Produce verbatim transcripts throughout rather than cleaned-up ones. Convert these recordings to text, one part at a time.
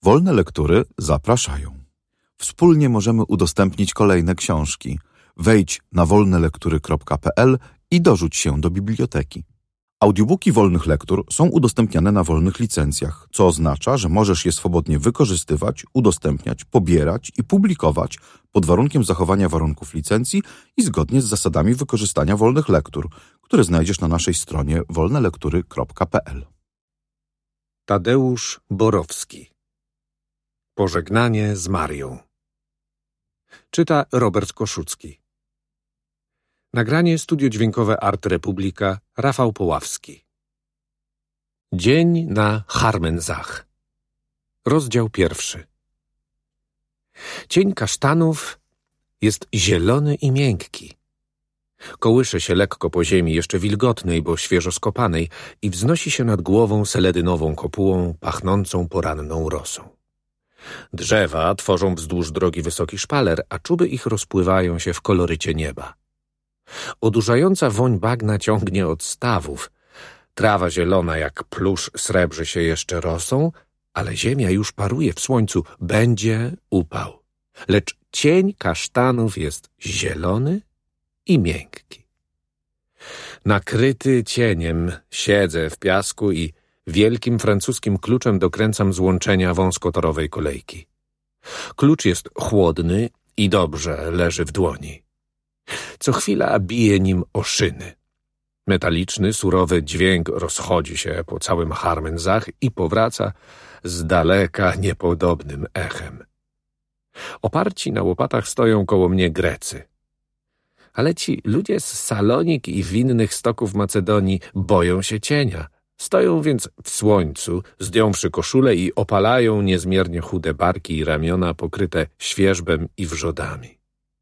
Wolne Lektury zapraszają. Wspólnie możemy udostępnić kolejne książki. Wejdź na wolne lektury kropka p l i dorzuć się do biblioteki. Audiobooki Wolnych Lektur są udostępniane na wolnych licencjach, co oznacza, że możesz je swobodnie wykorzystywać, udostępniać, pobierać i publikować pod warunkiem zachowania warunków licencji i zgodnie z zasadami wykorzystania wolnych lektur, które znajdziesz na naszej stronie wolne lektury kropka p l. Tadeusz Borowski. Pożegnanie z Marią. Czyta Robert Koszucki. Nagranie studio dźwiękowe Art Republika, Rafał Poławski. Dzień na Harmenzach. Rozdział pierwszy. Cień kasztanów jest zielony i miękki. Kołysze się lekko po ziemi, jeszcze wilgotnej, bo świeżo skopanej, i wznosi się nad głową seledynową kopułą pachnącą poranną rosą. Drzewa tworzą wzdłuż drogi wysoki szpaler, a czuby ich rozpływają się w kolorycie nieba. Odurzająca woń bagna ciągnie od stawów. Trawa zielona jak plusz srebrzy się jeszcze rosą, ale ziemia już paruje w słońcu. Będzie upał. Lecz cień kasztanów jest zielony i miękki. Nakryty cieniem siedzę w piasku i wielkim francuskim kluczem dokręcam złączenia wąskotorowej kolejki. Klucz jest chłodny i dobrze leży w dłoni. Co chwila bije nim o szyny. Metaliczny, surowy dźwięk rozchodzi się po całym Harmenzach i powraca z daleka niepodobnym echem. Oparci na łopatach stoją koło mnie Grecy. Ale ci ludzie z Salonik i winnych stoków Macedonii boją się cienia. Stoją więc w słońcu, zdjąwszy koszulę i opalają niezmiernie chude barki i ramiona pokryte świerzbem i wrzodami.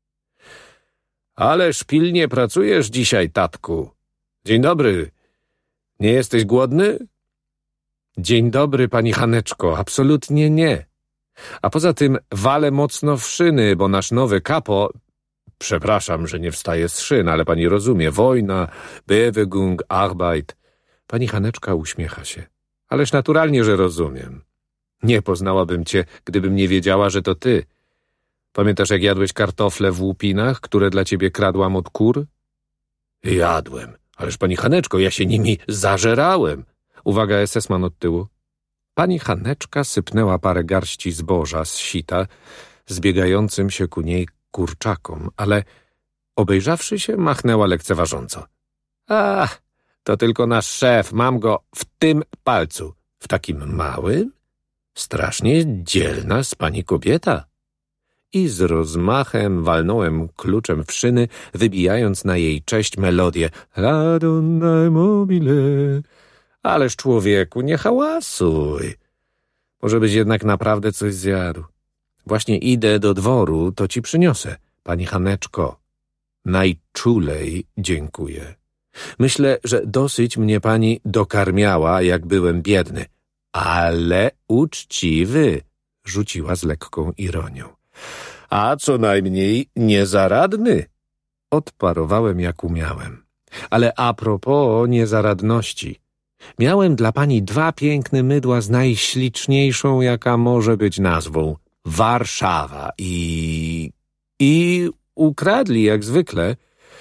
Ależ pilnie pracujesz dzisiaj, tatku. Dzień dobry. Nie jesteś głodny? Dzień dobry, pani Haneczko. Absolutnie nie. A poza tym walę mocno w szyny, bo nasz nowy kapo... Przepraszam, że nie wstaję z szyn, ale pani rozumie. Wojna, Bewegung, Arbeit. Pani Haneczka uśmiecha się. Ależ naturalnie, że rozumiem. Nie poznałabym cię, gdybym nie wiedziała, że to ty. Pamiętasz, jak jadłeś kartofle w łupinach, które dla ciebie kradłam od kur? Jadłem. Ależ pani Haneczko, ja się nimi zażerałem. Uwaga, esesman od tyłu. Pani Haneczka sypnęła parę garści zboża z sita, zbiegającym się ku niej kurczakom, ale obejrzawszy się, machnęła lekceważąco. Ach, to tylko nasz szef, mam go w tym palcu. W takim małym? Strasznie dzielna z pani kobieta. I z rozmachem walnąłem kluczem w szyny, wybijając na jej cześć melodię. La donna mobile. Ależ człowieku, nie hałasuj. Może być jednak naprawdę coś zjadł. Właśnie idę do dworu, to ci przyniosę. Pani Haneczko, najczulej dziękuję. Myślę, że dosyć mnie pani dokarmiała, jak byłem biedny. Ale uczciwy, rzuciła z lekką ironią. A co najmniej niezaradny. Odparowałem jak umiałem. Ale a propos niezaradności. Miałem dla pani dwa piękne mydła z najśliczniejszą, jaka może być nazwą. Warszawa i... i ukradli jak zwykle.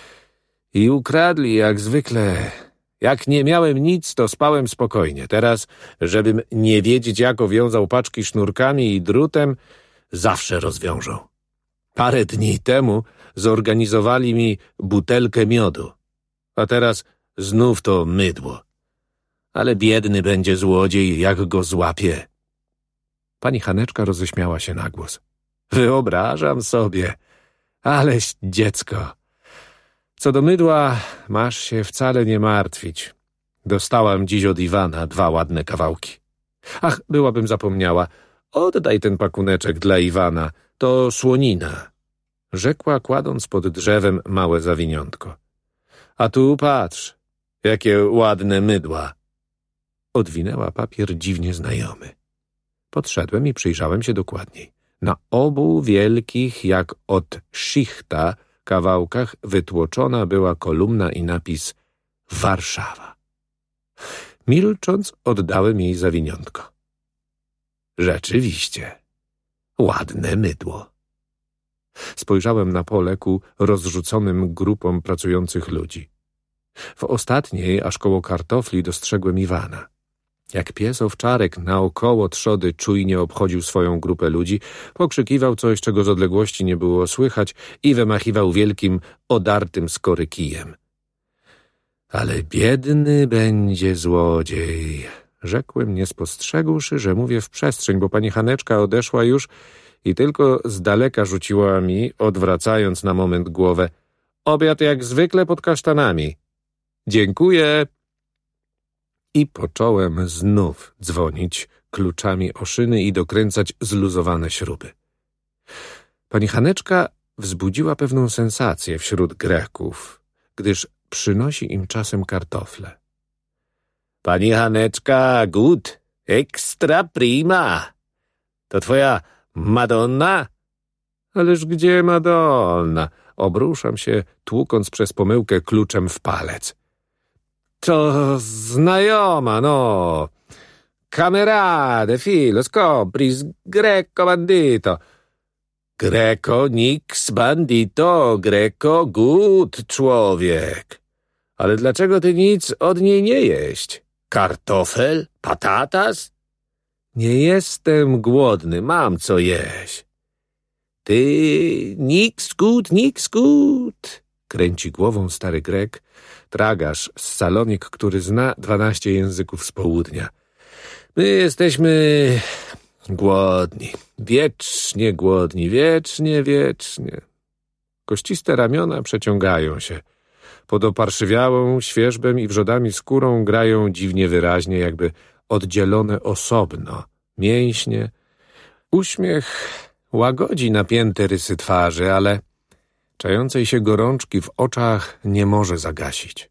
I ukradli jak zwykle. Jak nie miałem nic, to spałem spokojnie. Teraz, żebym nie wiedzieć, jak owiązał paczki sznurkami i drutem, zawsze rozwiążą. Parę dni temu zorganizowali mi butelkę miodu, a teraz znów to mydło. Ale biedny będzie złodziej, jak go złapie. Pani Haneczka roześmiała się na głos. Wyobrażam sobie. Aleś dziecko. Co do mydła, masz się wcale nie martwić. Dostałam dziś od Iwana dwa ładne kawałki. Ach, byłabym zapomniała. Oddaj ten pakuneczek dla Iwana. To słonina. Rzekła, kładąc pod drzewem małe zawiniątko. A tu patrz, jakie ładne mydła. Odwinęła papier dziwnie znajomy. Podszedłem i przyjrzałem się dokładniej. Na obu wielkich, jak od szichta, kawałkach wytłoczona była kolumna i napis Warszawa. Milcząc, oddałem jej zawiniątko. Rzeczywiście, ładne mydło. Spojrzałem na pole ku rozrzuconym grupom pracujących ludzi. W ostatniej, aż koło kartofli, dostrzegłem Iwana. Jak pies owczarek naokoło trzody czujnie obchodził swoją grupę ludzi, pokrzykiwał coś, czego z odległości nie było słychać i wymachiwał wielkim, odartym z kory kijem. Ale biedny będzie złodziej, rzekłem, nie spostrzegłszy, że mówię w przestrzeń, bo pani Haneczka odeszła już i tylko z daleka rzuciła mi, odwracając na moment głowę: obiad jak zwykle pod kasztanami. Dziękuję. I począłem znów dzwonić kluczami o szyny i dokręcać zluzowane śruby. Pani Haneczka wzbudziła pewną sensację wśród Greków, gdyż przynosi im czasem kartofle. Pani Haneczka, gut, extra prima. To twoja Madonna? Ależ gdzie Madonna? Obruszam się, tłukąc przez pomyłkę kluczem w palec. To znajoma, no. Camerade, filos, compris, greco bandito. Greco nix bandito, greco gut człowiek. Ale dlaczego ty nic od niej nie jeść? Kartofel? Patatas? Nie jestem głodny, mam co jeść. Ty nix gut, nix gut. Kręci głową stary Grek, tragarz z Salonik, który zna dwanaście języków z południa. My jesteśmy głodni, wiecznie głodni, wiecznie, wiecznie. Kościste ramiona przeciągają się. Pod oparszywiałą, świerzbem i wrzodami skórą grają dziwnie wyraźnie, jakby oddzielone osobno, mięśnie. Uśmiech łagodzi napięte rysy twarzy, ale czającej się gorączki w oczach nie może zagasić.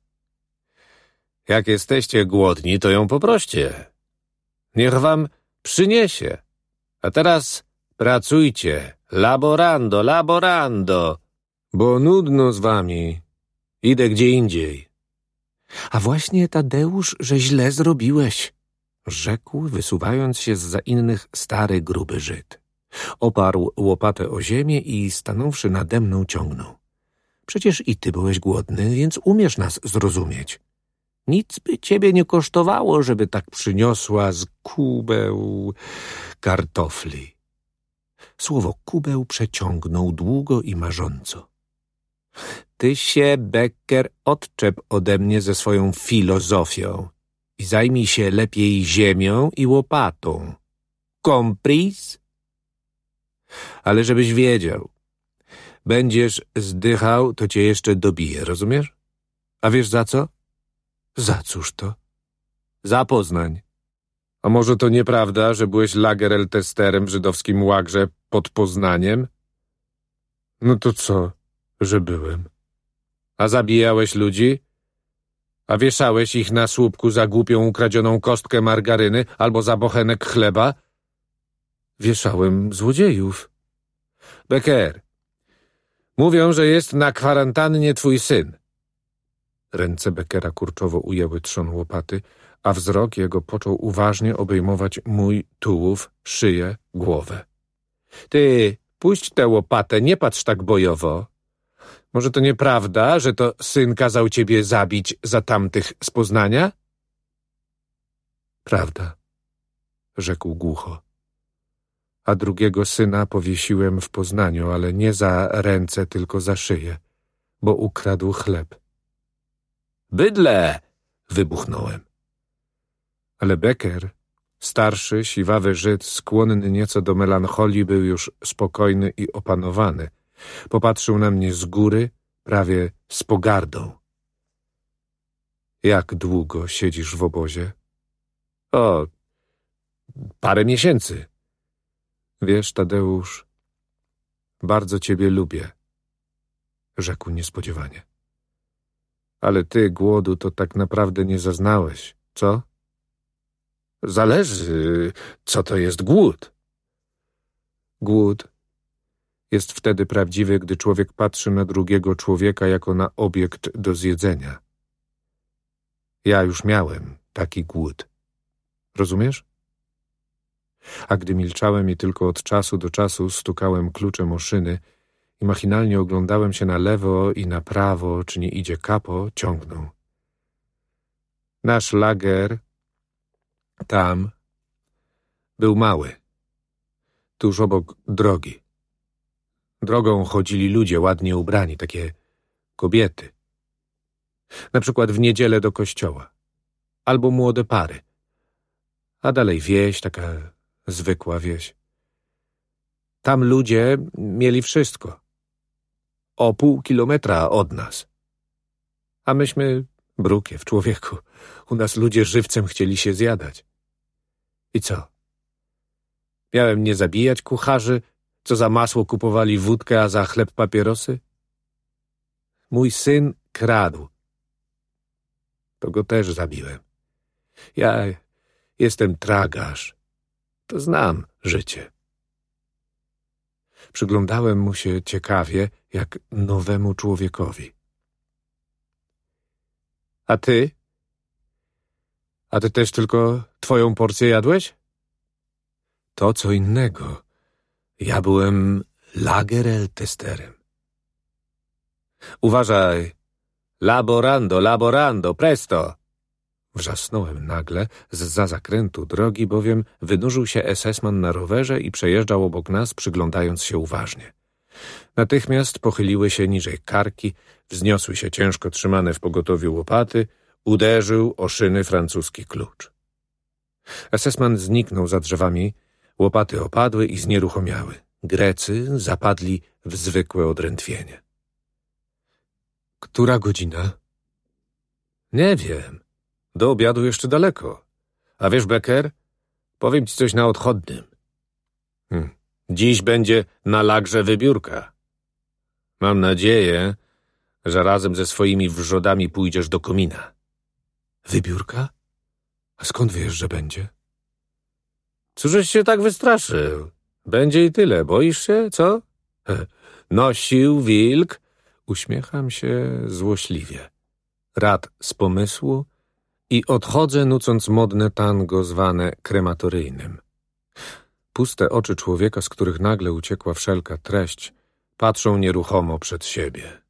Jak jesteście głodni, to ją poproście. Niech wam przyniesie. A teraz pracujcie, laborando, laborando, bo nudno z wami. Idę gdzie indziej. A właśnie, Tadeusz, że źle zrobiłeś, rzekł, wysuwając się zza innych stary, gruby Żyd. Oparł łopatę o ziemię i stanąwszy nade mną ciągnął. Przecież i ty byłeś głodny, więc umiesz nas zrozumieć. Nic by ciebie nie kosztowało, żeby tak przyniosła z kubeł kartofli. Słowo kubeł przeciągnął długo i marząco. Ty się, Becker, odczep ode mnie ze swoją filozofią i zajmij się lepiej ziemią i łopatą. Compris? Ale żebyś wiedział, będziesz zdychał, to cię jeszcze dobiję, rozumiesz? A wiesz za co? Za cóż to? Za Poznań. A może to nieprawda, że byłeś lagereltesterem w żydowskim łagrze pod Poznaniem? No to co, że byłem? A zabijałeś ludzi? A wieszałeś ich na słupku za głupią ukradzioną kostkę margaryny albo za bochenek chleba? Wieszałem złodziejów. Becker, mówią, że jest na kwarantannie twój syn. Ręce Beckera kurczowo ujęły trzon łopaty, a wzrok jego począł uważnie obejmować mój tułów, szyję, głowę. Ty, puść tę łopatę, nie patrz tak bojowo. Może to nieprawda, że to syn kazał ciebie zabić za tamtych z Poznania? Prawda, rzekł głucho. A drugiego syna powiesiłem w Poznaniu, ale nie za ręce, tylko za szyję, bo ukradł chleb. Bydlę! Wybuchnąłem. Ale Becker, starszy, siwawy Żyd, skłonny nieco do melancholii, był już spokojny i opanowany. Popatrzył na mnie z góry, prawie z pogardą. Jak długo siedzisz w obozie? O, parę miesięcy. Wiesz, Tadeusz, bardzo ciebie lubię, rzekł niespodziewanie. Ale ty głodu to tak naprawdę nie zaznałeś, co? Zależy, co to jest głód. Głód jest wtedy prawdziwy, gdy człowiek patrzy na drugiego człowieka jako na obiekt do zjedzenia. Ja już miałem taki głód. Rozumiesz? A gdy milczałem i tylko od czasu do czasu stukałem kluczem o szyny i machinalnie oglądałem się na lewo i na prawo, czy nie idzie kapo, ciągnął. Nasz lager tam był mały, tuż obok drogi. Drogą chodzili ludzie ładnie ubrani, takie kobiety. Na przykład w niedzielę do kościoła. Albo młode pary. A dalej wieś, taka zwykła wieś. Tam ludzie mieli wszystko. O pół kilometra od nas. A myśmy brukiew, człowieku. U nas ludzie żywcem chcieli się zjadać. I co? Miałem nie zabijać kucharzy, co za masło kupowali wódkę, a za chleb papierosy? Mój syn kradł. To go też zabiłem. Ja jestem tragarz. To znam życie. Przyglądałem mu się ciekawie, jak nowemu człowiekowi. A ty? A ty też tylko twoją porcję jadłeś? To co innego. Ja byłem lagereltesterem. Uważaj! Laborando, laborando, presto! Wrzasnąłem nagle zza zakrętu drogi, bowiem wynurzył się esesman na rowerze i przejeżdżał obok nas, przyglądając się uważnie. Natychmiast pochyliły się niżej karki, wzniosły się ciężko trzymane w pogotowiu łopaty, uderzył o szyny francuski klucz. Esesman zniknął za drzewami, łopaty opadły i znieruchomiały. Grecy zapadli w zwykłe odrętwienie. Która godzina? Nie wiem. Do obiadu jeszcze daleko. A wiesz, Becker? Powiem ci coś na odchodnym. Hm. Dziś będzie na lagrze wybiórka. Mam nadzieję, że razem ze swoimi wrzodami pójdziesz do komina. Wybiórka? A skąd wiesz, że będzie? Cóżeś się tak wystraszył? Będzie i tyle. Boisz się, co? Nosił wilk. Uśmiecham się złośliwie. Rad z pomysłu i odchodzę, nucąc modne tango zwane krematoryjnym. Puste oczy człowieka, z których nagle uciekła wszelka treść, patrzą nieruchomo przed siebie.